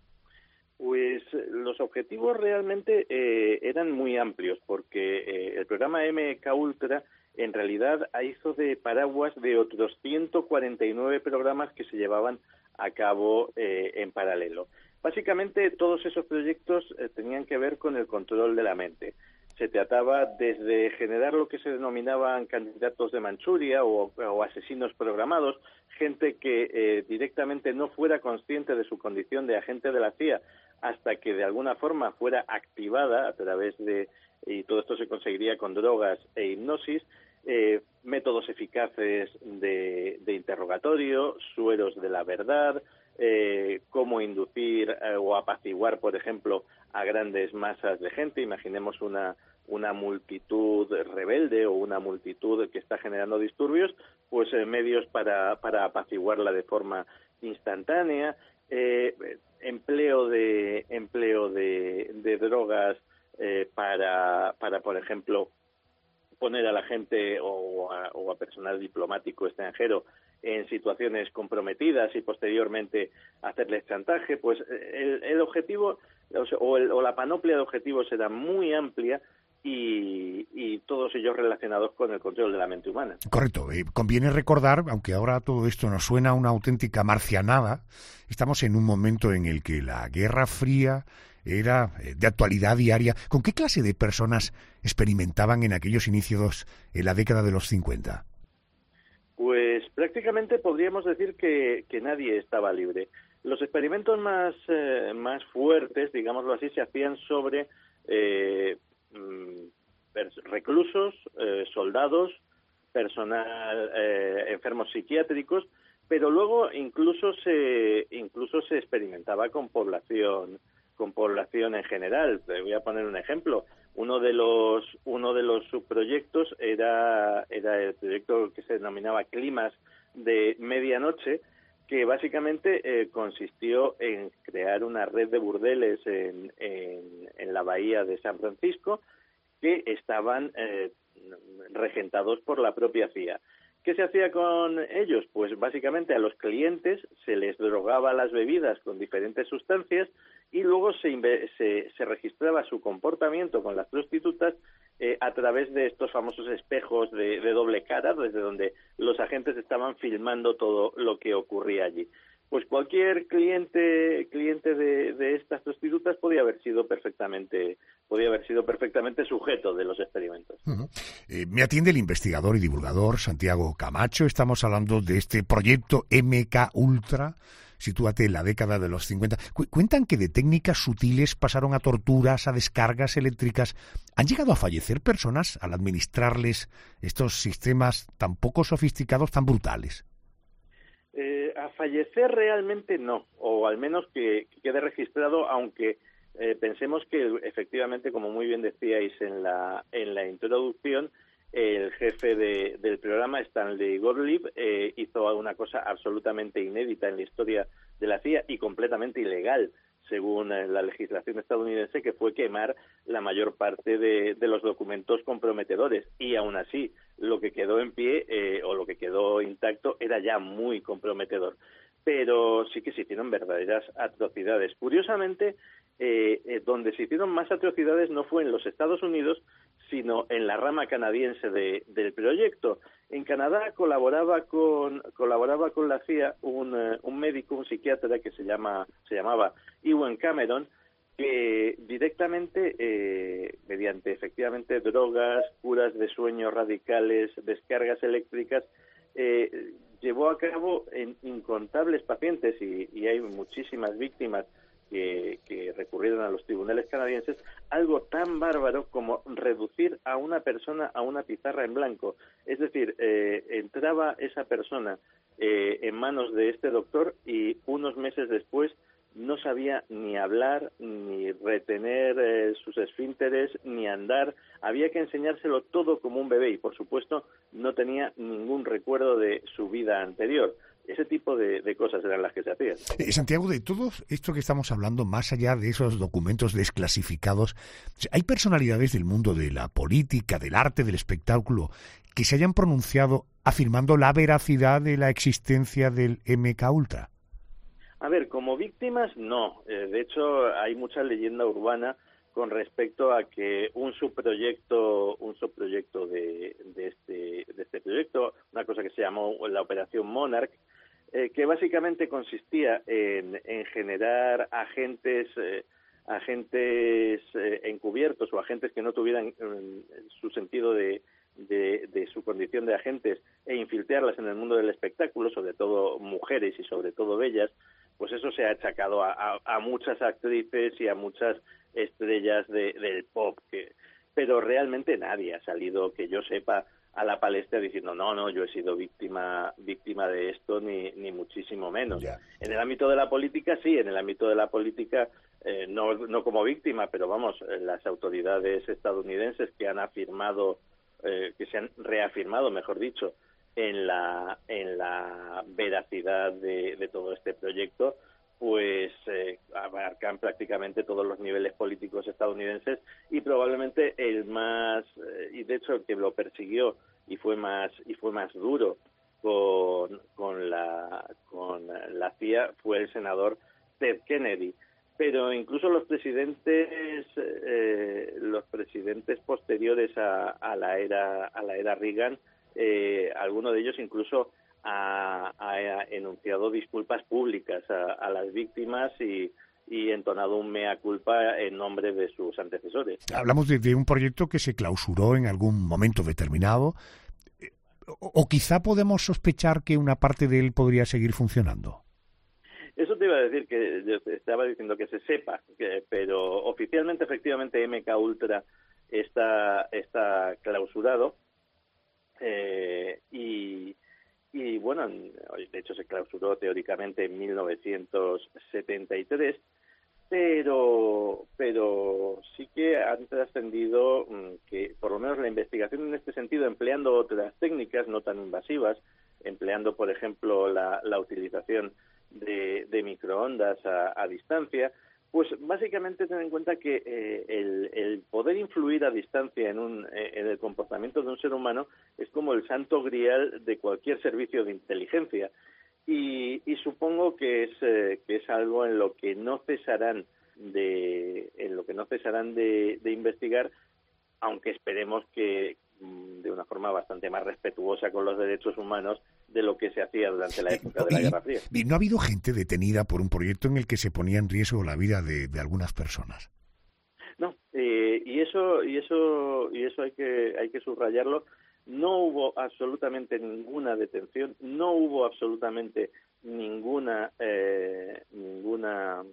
Pues los objetivos realmente eh, eran muy amplios, porque eh, el programa M K Ultra en realidad hizo de paraguas de otros ciento cuarenta y nueve programas que se llevaban a cabo eh, en paralelo. Básicamente todos esos proyectos eh, tenían que ver con el control de la mente. Se trataba desde generar lo que se denominaban candidatos de Manchuria o, o asesinos programados, gente que eh, directamente no fuera consciente de su condición de agente de la C I A hasta que de alguna forma fuera activada a través de, y todo esto se conseguiría con drogas e hipnosis, eh, métodos eficaces de, de interrogatorio, sueros de la verdad, eh, cómo inducir eh, o apaciguar, por ejemplo, a grandes masas de gente. Imaginemos una una multitud rebelde o una multitud que está generando disturbios, pues eh, medios para, para apaciguarla de forma instantánea, eh, empleo de empleo de, de drogas eh, para, para, por ejemplo, poner a la gente o a, o a personal diplomático extranjero en situaciones comprometidas y posteriormente hacerles chantaje. Pues el, el objetivo o, el, o la panoplia de objetivos era muy amplia, Y, y todos ellos relacionados con el control de la mente humana. Correcto. Eh, conviene recordar, aunque ahora todo esto nos suena a una auténtica marcianada, estamos en un momento en el que la Guerra Fría era eh, de actualidad diaria. ¿Con qué clase de personas experimentaban en aquellos inicios, en la década de los cincuenta? Pues prácticamente podríamos decir que, que nadie estaba libre. Los experimentos más, eh, más fuertes, digámoslo así, se hacían sobre Eh, reclusos, eh, soldados, personal, eh, enfermos psiquiátricos, pero luego incluso se incluso se experimentaba con población con población en general. Te voy a poner un ejemplo. Uno de los uno de los subproyectos era era el proyecto que se denominaba Climas de Medianoche, que básicamente eh, consistió en crear una red de burdeles en, en, en la bahía de San Francisco que estaban eh, regentados por la propia C I A. ¿Qué se hacía con ellos? Pues básicamente a los clientes se les drogaba las bebidas con diferentes sustancias y luego se, se, se registraba su comportamiento con las prostitutas eh, a través de estos famosos espejos de, de doble cara, desde donde los agentes estaban filmando todo lo que ocurría allí. Pues cualquier cliente cliente de, de estas prostitutas podía haber sido perfectamente podía haber sido perfectamente sujeto de los experimentos. Uh-huh. Eh, me atiende el investigador y divulgador Santiago Camacho. Estamos hablando de este proyecto M K Ultra. Sitúate en la década de los cincuenta. Cu- cuentan que de técnicas sutiles pasaron a torturas, a descargas eléctricas. ¿Han llegado a fallecer personas al administrarles estos sistemas tan poco sofisticados, tan brutales? Eh, a fallecer realmente no, o al menos que, que quede registrado, aunque eh, pensemos que efectivamente, como muy bien decíais en la en la introducción, el jefe de, del programa, Stanley Gottlieb, eh, hizo una cosa absolutamente inédita en la historia de la C I A y completamente ilegal, según eh, la legislación estadounidense, que fue quemar la mayor parte de, de los documentos comprometedores. Y aún así, lo que quedó en pie eh, o lo que quedó intacto era ya muy comprometedor. Pero sí que se hicieron verdaderas atrocidades. Curiosamente, eh, eh, donde se hicieron más atrocidades no fue en los Estados Unidos, sino en la rama canadiense de, del proyecto. En Canadá colaboraba con colaboraba con la C I A un, uh, un médico, un psiquiatra que se llama se llamaba Ewan Cameron, que directamente, eh, mediante efectivamente drogas, curas de sueño radicales, descargas eléctricas, eh, llevó a cabo en incontables pacientes, y, y hay muchísimas víctimas que, que recurrieron a los tribunales canadienses, algo tan bárbaro como reducir a una persona a una pizarra en blanco. Es decir, eh, entraba esa persona eh, en manos de este doctor y unos meses después no sabía ni hablar, ni retener eh, sus esfínteres, ni andar. Había que enseñárselo todo como un bebé y, por supuesto, no tenía ningún recuerdo de su vida anterior. Ese tipo de, de cosas eran las que se hacían. Eh, Santiago, de todo esto que estamos hablando, más allá de esos documentos desclasificados, ¿hay personalidades del mundo de la política, del arte, del espectáculo, que se hayan pronunciado afirmando la veracidad de la existencia del eme ka Ultra? A ver, como víctimas, no. Eh, de hecho, hay mucha leyenda urbana con respecto a que un subproyecto, un subproyecto de, de este, de este proyecto, una cosa que se llamó la Operación Monarch, eh, que básicamente consistía en, en generar agentes, eh, agentes eh, encubiertos o agentes que no tuvieran eh, su sentido de, de, de su condición de agentes e infiltrarlas en el mundo del espectáculo, sobre todo mujeres y sobre todo bellas. Pues eso se ha achacado a, a, a muchas actrices y a muchas estrellas de, del pop, que, pero realmente nadie ha salido, que yo sepa, a la palestra diciendo no, no, yo he sido víctima víctima de esto, ni, ni muchísimo menos. Yeah. En el ámbito de la política, sí, en el ámbito de la política, eh, no, no como víctima, pero vamos, las autoridades estadounidenses que han afirmado, eh, que se han reafirmado, mejor dicho, en la en la veracidad de, de todo este proyecto, pues eh, abarcan prácticamente todos los niveles políticos estadounidenses y probablemente el más eh, y de hecho el que lo persiguió y fue más y fue más duro con con la con la C I A fue el senador Ted Kennedy. Pero incluso los presidentes eh, los presidentes posteriores a, a la era a la era Reagan, Eh, alguno de ellos incluso ha, ha enunciado disculpas públicas a, a las víctimas y, y entonado un mea culpa en nombre de sus antecesores. Hablamos de, de un proyecto que se clausuró en algún momento determinado, o, o quizá podemos sospechar que una parte de él podría seguir funcionando. Eso te iba a decir, que yo estaba diciendo que se sepa, que, pero oficialmente efectivamente eme ka Ultra está, está clausurado. Eh, y, y bueno, de hecho se clausuró teóricamente en mil novecientos setenta y tres, pero pero sí que han trascendido que por lo menos la investigación en este sentido, empleando otras técnicas no tan invasivas, empleando por ejemplo la, la utilización de, de microondas a, a distancia, pues básicamente ten en cuenta que eh, el, el poder influir a distancia en, un, eh, en el comportamiento de un ser humano es como el santo grial de cualquier servicio de inteligencia. Y, y supongo que es eh, que es algo en lo que no cesarán de en lo que no cesarán de, de investigar, aunque esperemos que de una forma bastante más respetuosa con los derechos humanos de lo que se hacía durante la época de la Guerra Fría. ¿Y no ha habido gente detenida por un proyecto en el que se ponía en riesgo la vida de, de algunas personas? No, eh, y eso y eso y eso hay que hay que subrayarlo. No hubo absolutamente ninguna detención, no hubo absolutamente ninguna eh, ninguna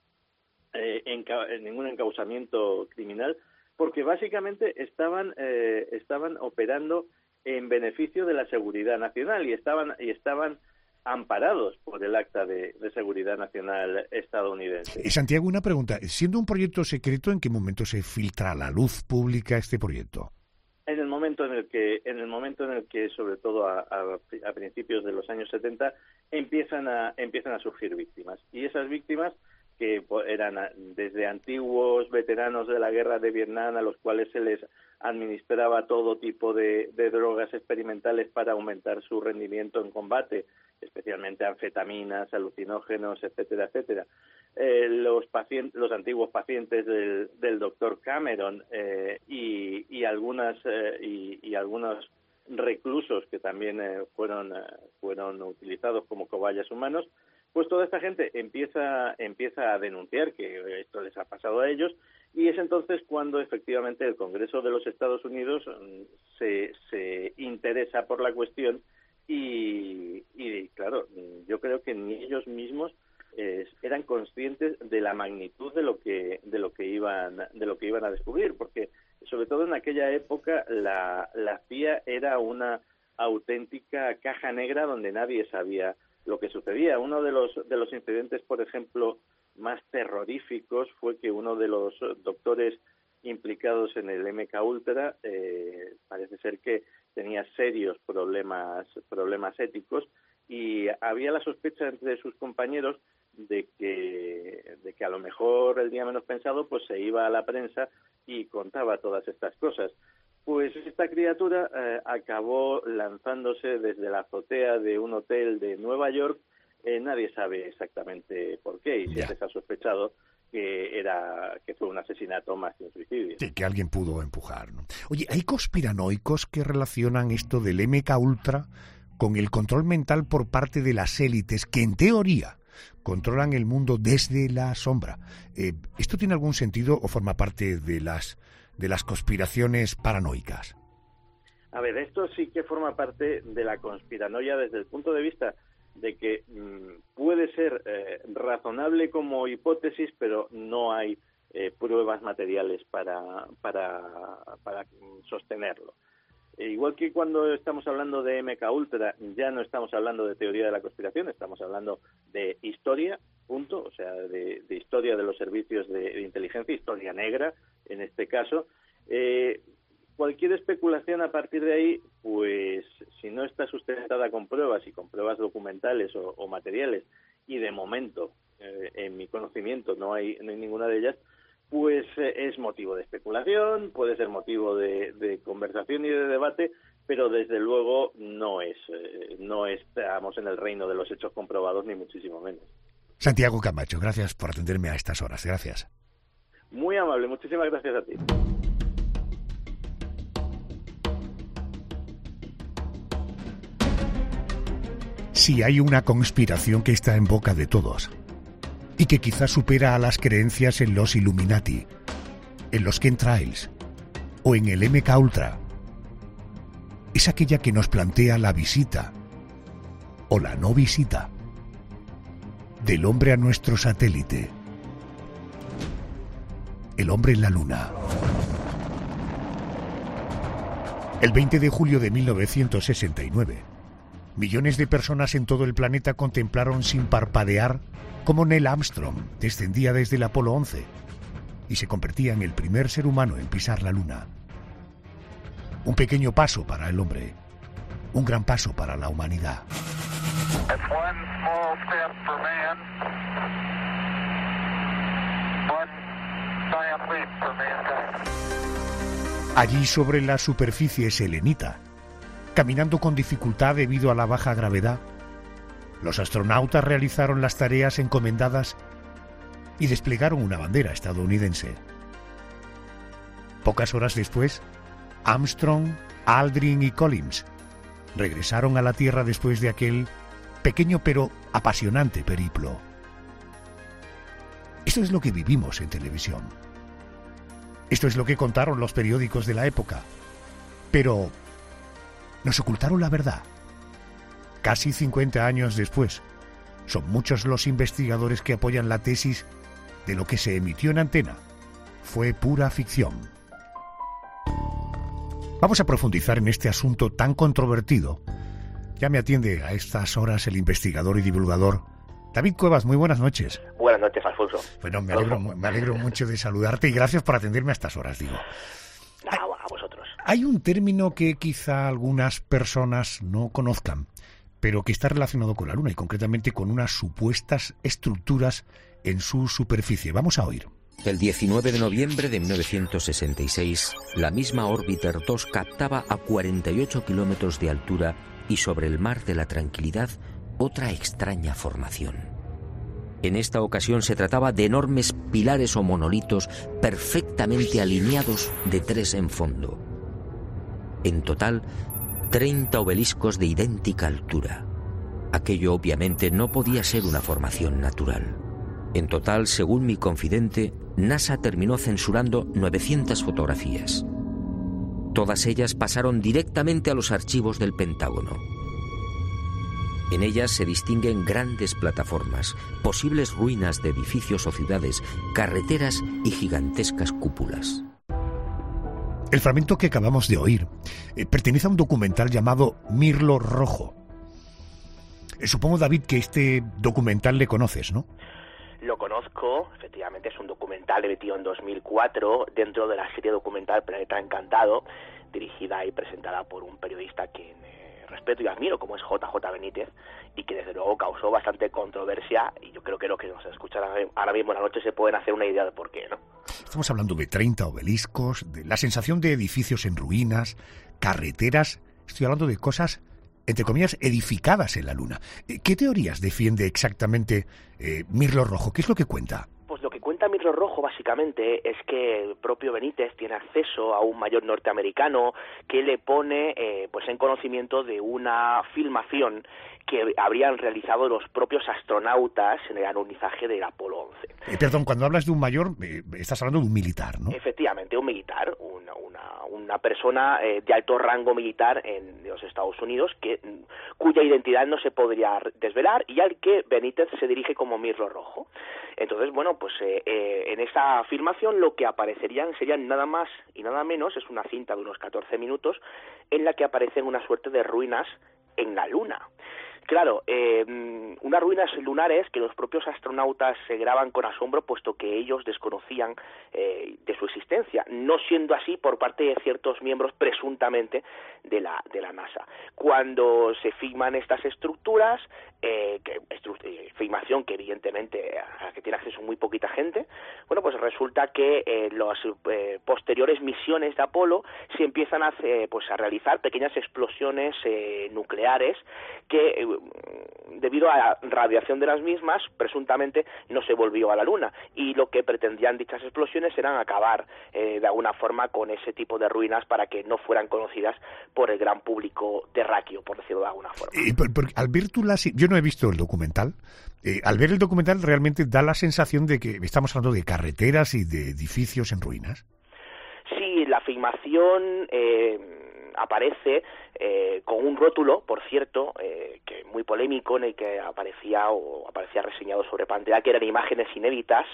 eh, enca ningún encausamiento criminal, porque básicamente estaban eh, estaban operando en beneficio de la seguridad nacional y estaban y estaban amparados por el Acta de, de Seguridad Nacional estadounidense. Eh, Santiago, una pregunta. Siendo un proyecto secreto, ¿en qué momento se filtra a la luz pública este proyecto? En el momento en el que, en el momento en el que, sobre todo a, a, a principios de los años setenta, empiezan a empiezan a surgir víctimas, y esas víctimas que eran desde antiguos veteranos de la guerra de Vietnam a los cuales se les administraba todo tipo de, de drogas experimentales para aumentar su rendimiento en combate, especialmente anfetaminas, alucinógenos, etcétera, etcétera. Eh, los pacientes, los antiguos pacientes del, del doctor Cameron eh, y, y algunas eh, y, y algunos reclusos que también eh, fueron eh, fueron utilizados como cobayas humanos. Pues toda esta gente empieza empieza a denunciar que esto les ha pasado a ellos, y es entonces cuando efectivamente el Congreso de los Estados Unidos se, se interesa por la cuestión y, y claro, yo creo que ni ellos mismos eh, eran conscientes de la magnitud de lo que de lo que iban de lo que iban a descubrir, porque sobre todo en aquella época la, la C I A era una auténtica caja negra donde nadie sabía lo que sucedía. Uno de los de los incidentes, por ejemplo, más terroríficos fue que uno de los doctores implicados en el M K Ultra eh, parece ser que tenía serios problemas problemas éticos, y había la sospecha entre sus compañeros de que de que a lo mejor el día menos pensado pues se iba a la prensa y contaba todas estas cosas. Pues esta criatura eh, acabó lanzándose desde la azotea de un hotel de Nueva York. Eh, nadie sabe exactamente por qué, y siempre se ha sospechado que era que fue un asesinato más que un suicidio. Sí, que alguien pudo empujar, ¿no? Oye, ¿hay conspiranoicos que relacionan esto del M K Ultra con el control mental por parte de las élites que, en teoría, controlan el mundo desde la sombra? Eh, ¿Esto tiene algún sentido o forma parte de las de las conspiraciones paranoicas? A ver, esto sí que forma parte de la conspiranoia desde el punto de vista de que mmm, puede ser eh, razonable como hipótesis, pero no hay eh, pruebas materiales para, para, para sostenerlo. E igual que cuando estamos hablando de M K Ultra, ya no estamos hablando de teoría de la conspiración, estamos hablando de historia, punto, o sea, de, de historia de los servicios de, de inteligencia, historia negra en este caso. Eh, Cualquier especulación a partir de ahí, pues si no está sustentada con pruebas y con pruebas documentales o, o materiales, y de momento, eh, en mi conocimiento, no hay, no hay ninguna de ellas, pues eh, es motivo de especulación, puede ser motivo de, de conversación y de debate, pero desde luego no es, eh, no estamos en el reino de los hechos comprobados, ni muchísimo menos. Santiago Camacho, gracias por atenderme a estas horas. Gracias. Muy amable, muchísimas gracias a ti. Si hay una conspiración que está en boca de todos y que quizás supera a las creencias en los Illuminati, en los chemtrails o en el M K Ultra, es aquella que nos plantea la visita o la no visita del hombre a nuestro satélite, el hombre en la Luna. El veinte de julio de mil novecientos sesenta y nueve, millones de personas en todo el planeta contemplaron sin parpadear cómo Neil Armstrong descendía desde el Apolo once y se convertía en el primer ser humano en pisar la Luna. Un pequeño paso para el hombre, un gran paso para la humanidad. Allí sobre la superficie selenita, caminando con dificultad debido a la baja gravedad, los astronautas realizaron las tareas encomendadas y desplegaron una bandera estadounidense. Pocas horas después, Armstrong, Aldrin y Collins regresaron a la Tierra después de aquel pequeño pero apasionante periplo. Esto es lo que vivimos en televisión. Esto es lo que contaron los periódicos de la época. Pero nos ocultaron la verdad. Casi cincuenta años después, son muchos los investigadores que apoyan la tesis de lo que se emitió en antena fue pura ficción. Vamos a profundizar en este asunto tan controvertido. Ya me atiende a estas horas el investigador y divulgador David Cuevas. Muy buenas noches. Buenas noches, Alfonso. Bueno, me alegro, me alegro mucho de saludarte y gracias por atenderme a estas horas, digo. A, a vosotros. Hay un término que quizá algunas personas no conozcan, pero que está relacionado con la Luna y concretamente con unas supuestas estructuras en su superficie. Vamos a oír. El diecinueve de noviembre de mil novecientos sesenta y seis, la misma Orbiter dos captaba a cuarenta y ocho kilómetros de altura y sobre el mar de la Tranquilidad otra extraña formación. En esta ocasión se trataba de enormes pilares o monolitos perfectamente alineados de tres en fondo. En total, treinta obeliscos de idéntica altura. Aquello obviamente no podía ser una formación natural. En total, según mi confidente, NASA terminó censurando novecientas fotografías. Todas ellas pasaron directamente a los archivos del Pentágono. En ellas se distinguen grandes plataformas, posibles ruinas de edificios o ciudades, carreteras y gigantescas cúpulas. El fragmento que acabamos de oír eh, pertenece a un documental llamado Mirlo Rojo. Eh, supongo, David, que este documental le conoces, ¿no? Lo conozco, efectivamente es un documental emitido en dos mil cuatro dentro de la serie documental Planeta Encantado, dirigida y presentada por un periodista que eh, respeto y admiro, como es J J Benítez, y que desde luego causó bastante controversia, y yo creo que los que nos escuchan ahora mismo en la noche se pueden hacer una idea de por qué, ¿no? Estamos hablando de treinta obeliscos, de la sensación de edificios en ruinas, carreteras. Estoy hablando de cosas, entre comillas, edificadas en la Luna. ¿Qué teorías defiende exactamente eh, Mirlo Rojo? ¿Qué es lo que cuenta? Pues lo que cuenta Mirlo Rojo básicamente es que el propio Benítez tiene acceso a un mayor norteamericano que le pone eh, pues en conocimiento de una filmación que habrían realizado los propios astronautas en el alunizaje del Apolo once. Eh, perdón, cuando hablas de un mayor, eh, estás hablando de un militar, ¿no? Efectivamente, un militar, una, una, una persona eh, de alto rango militar en los Estados Unidos que cuya identidad no se podría desvelar y al que Benítez se dirige como Mirlo Rojo. Entonces, bueno, pues eh, eh, en esa filmación lo que aparecerían serían nada más y nada menos, es una cinta de unos catorce minutos, en la que aparecen una suerte de ruinas en la Luna. Claro, eh, unas ruinas lunares que los propios astronautas se graban con asombro, puesto que ellos desconocían eh, de su existencia, no siendo así por parte de ciertos miembros presuntamente de la de la NASA. Cuando se filman estas estructuras, eh, que estru eh, filmación que evidentemente a la que tiene acceso muy poquita gente, bueno, pues resulta que eh, las eh, posteriores misiones de Apolo se empiezan a hacer, pues a realizar pequeñas explosiones eh, nucleares que eh, debido a la radiación de las mismas, presuntamente no se volvió a la Luna, y lo que pretendían dichas explosiones eran acabar eh, de alguna forma con ese tipo de ruinas para que no fueran conocidas por el gran público terráqueo, por decirlo de alguna forma. Eh, por, por, al ver tú las... Yo no he visto el documental. Eh, al ver el documental realmente da la sensación de que estamos hablando de carreteras y de edificios en ruinas. Sí, la filmación... Eh, aparece eh, con un rótulo, por cierto, eh, que muy polémico, en el que aparecía o aparecía reseñado sobre pantalla que eran imágenes inéditas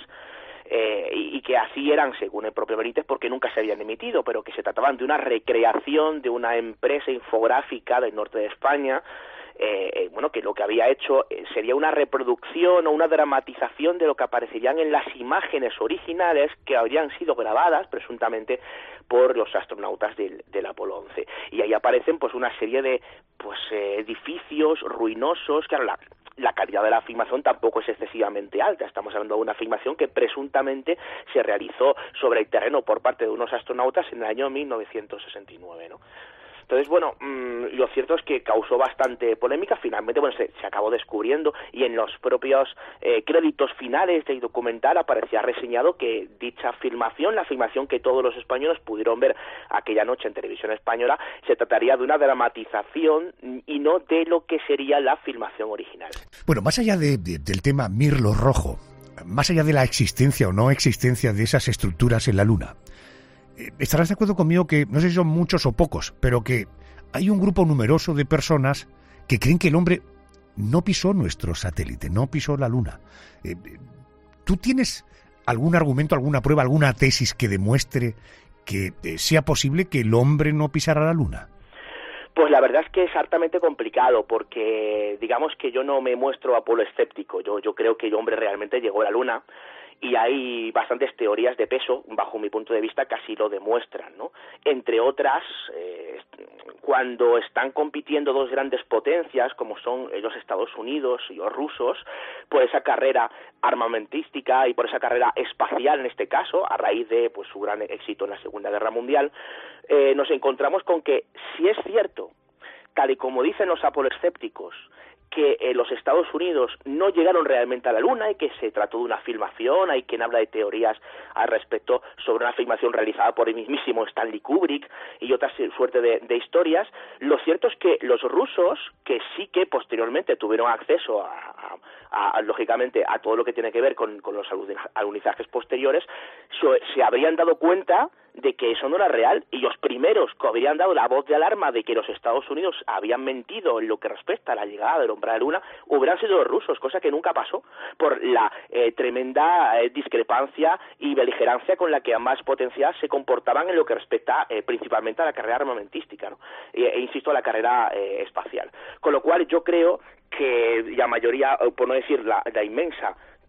eh, y, y que así eran, según el propio Benítez, porque nunca se habían emitido, pero que se trataban de una recreación de una empresa infográfica del norte de España. Eh, bueno, que lo que había hecho eh, sería una reproducción o una dramatización de lo que aparecerían en las imágenes originales que habrían sido grabadas presuntamente por los astronautas del, del Apolo once. Y ahí aparecen pues una serie de pues eh, edificios ruinosos. Claro, la, la calidad de la filmación tampoco es excesivamente alta. Estamos hablando de una filmación que presuntamente se realizó sobre el terreno por parte de unos astronautas en el año mil novecientos sesenta y nueve, ¿no? Entonces, bueno, mmm, lo cierto es que causó bastante polémica. Finalmente, bueno, se, se acabó descubriendo y en los propios eh, créditos finales del documental aparecía reseñado que dicha filmación, la filmación que todos los españoles pudieron ver aquella noche en televisión española, se trataría de una dramatización y no de lo que sería la filmación original. Bueno, más allá de, de, del tema Mirlo Rojo, más allá de la existencia o no existencia de esas estructuras en la Luna, estarás de acuerdo conmigo que, no sé si son muchos o pocos, pero que hay un grupo numeroso de personas que creen que el hombre no pisó nuestro satélite, no pisó la Luna. Eh, ¿Tú tienes algún argumento, alguna prueba, alguna tesis que demuestre que eh, sea posible que el hombre no pisara la Luna? Pues la verdad es que es hartamente complicado, porque digamos que yo no me muestro apoloescéptico. Yo, yo creo que el hombre realmente llegó a la Luna, y hay bastantes teorías de peso, bajo mi punto de vista, que así lo demuestran, ¿no? Entre otras, eh, cuando están compitiendo dos grandes potencias, como son los Estados Unidos y los rusos, por esa carrera armamentística y por esa carrera espacial, en este caso, a raíz de pues su gran éxito en la Segunda Guerra Mundial, eh, nos encontramos con que, si es cierto, tal y como dicen los apoloescépticos, que eh, los Estados Unidos no llegaron realmente a la Luna y que se trató de una filmación. Hay quien habla de teorías al respecto sobre una filmación realizada por el mismísimo Stanley Kubrick y otras suerte de, de historias. Lo cierto es que los rusos, que sí que posteriormente tuvieron acceso a, a, a lógicamente a todo lo que tiene que ver con, con los alunizajes posteriores, so, se habrían dado cuenta de que eso no era real, y los primeros que habrían dado la voz de alarma de que los Estados Unidos habían mentido en lo que respecta a la llegada del hombre a la Luna hubieran sido los rusos, cosa que nunca pasó por la eh, tremenda eh, discrepancia y beligerancia con la que ambas potencias se comportaban en lo que respecta eh, principalmente a la carrera armamentística, ¿no? e, e insisto, a la carrera eh, espacial. Con lo cual yo creo que la mayoría, por no decir la, la inmensa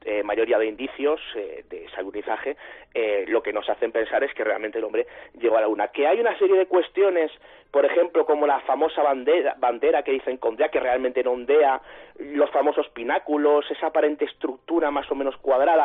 eh, mayoría de indicios eh, de ese alunizaje, eh, lo que nos hacen pensar es que realmente el hombre llegó a la Luna. Que hay una serie de cuestiones, por ejemplo, como la famosa bandera, bandera que dicen que ondea, que realmente no ondea, los famosos pináculos, esa aparente estructura más o menos cuadrada.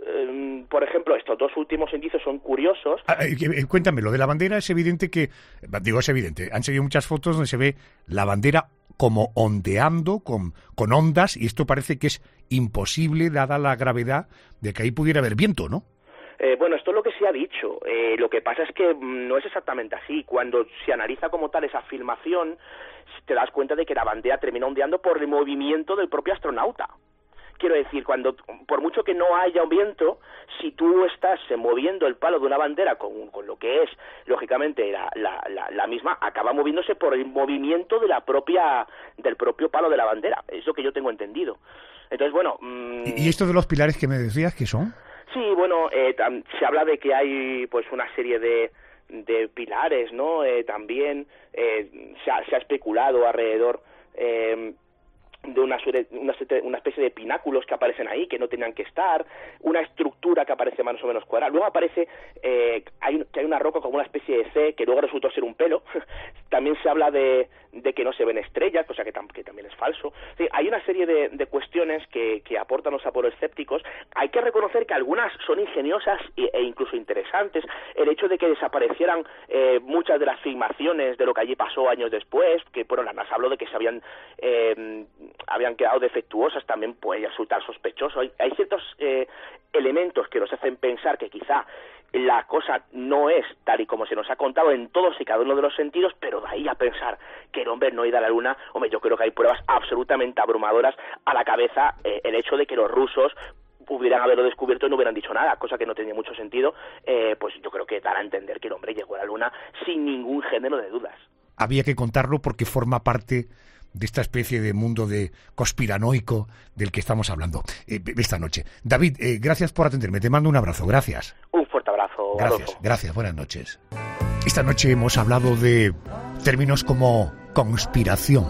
Eh, por ejemplo, estos dos últimos indicios son curiosos. Ah, eh, eh, cuéntame, lo de la bandera es evidente que, digo, es evidente, han salido muchas fotos donde se ve la bandera como ondeando, con, con ondas, y esto parece que es imposible dada la gravedad de que ahí pudiera haber viento, ¿no? Eh, bueno, esto es lo que se ha dicho. Eh, lo que pasa es que no es exactamente así. Cuando se analiza como tal esa filmación, te das cuenta de que la bandera termina ondeando por el movimiento del propio astronauta. Quiero decir, cuando por mucho que no haya un viento, si tú estás eh, moviendo el palo de una bandera con, con lo que es, lógicamente, la, la, la, la misma, acaba moviéndose por el movimiento de la propia, del propio palo de la bandera. Es lo que yo tengo entendido. Entonces, bueno... Mmm... ¿Y esto de los pilares que me decías que son? Sí, bueno, eh, tam, se habla de que hay pues una serie de, de pilares, ¿no? Eh, también eh, se, ha, se ha especulado alrededor... Eh, de una, una, una especie de pináculos que aparecen ahí, que no tenían que estar, una estructura que aparece más o menos cuadrada. Luego aparece eh, hay, que hay una roca como una especie de C, que luego resultó ser un pelo. También se habla de, de que no se ven estrellas, cosa que, tam, que también es falso. Sí, hay una serie de, de cuestiones que, que aportan los apoloescépticos. Hay que reconocer que algunas son ingeniosas e, e incluso interesantes. El hecho de que desaparecieran eh, muchas de las filmaciones de lo que allí pasó años después, que bueno, la NASA habló de que se habían... Eh, habían quedado defectuosas, también puede resultar sospechoso. Hay, hay ciertos eh, elementos que nos hacen pensar que quizá la cosa no es tal y como se nos ha contado en todos y cada uno de los sentidos, pero de ahí a pensar que el hombre no ha ido a la Luna, hombre, yo creo que hay pruebas absolutamente abrumadoras a la cabeza, eh, el hecho de que los rusos pudieran haberlo descubierto y no hubieran dicho nada, cosa que no tenía mucho sentido, eh, pues yo creo que dará a entender que el hombre llegó a la Luna sin ningún género de dudas. Había que contarlo porque forma parte de esta especie de mundo de conspiranoico del que estamos hablando eh, esta noche. David, eh, gracias por atenderme, te mando un abrazo, gracias. Un fuerte abrazo, Gracias, Adolfo. Gracias, buenas noches. Esta noche hemos hablado de términos como conspiración,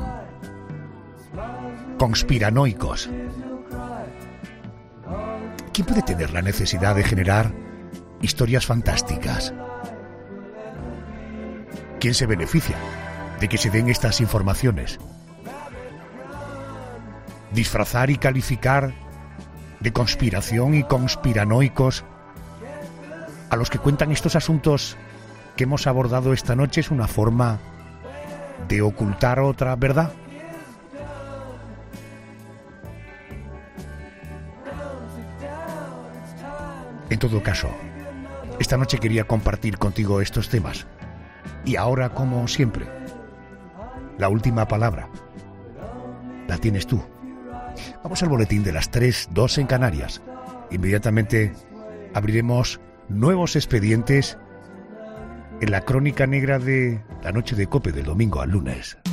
conspiranoicos. ¿Quién puede tener la necesidad de generar historias fantásticas? ¿Quién se beneficia de que se den estas informaciones? Disfrazar y calificar de conspiración y conspiranoicos a los que cuentan estos asuntos que hemos abordado esta noche es una forma de ocultar otra verdad. En todo caso, esta noche quería compartir contigo estos temas. Y ahora, como siempre, la última palabra la tienes tú. Vamos al boletín de las tres, dos en Canarias. Inmediatamente abriremos nuevos expedientes en la crónica negra de la noche de COPE del domingo al lunes.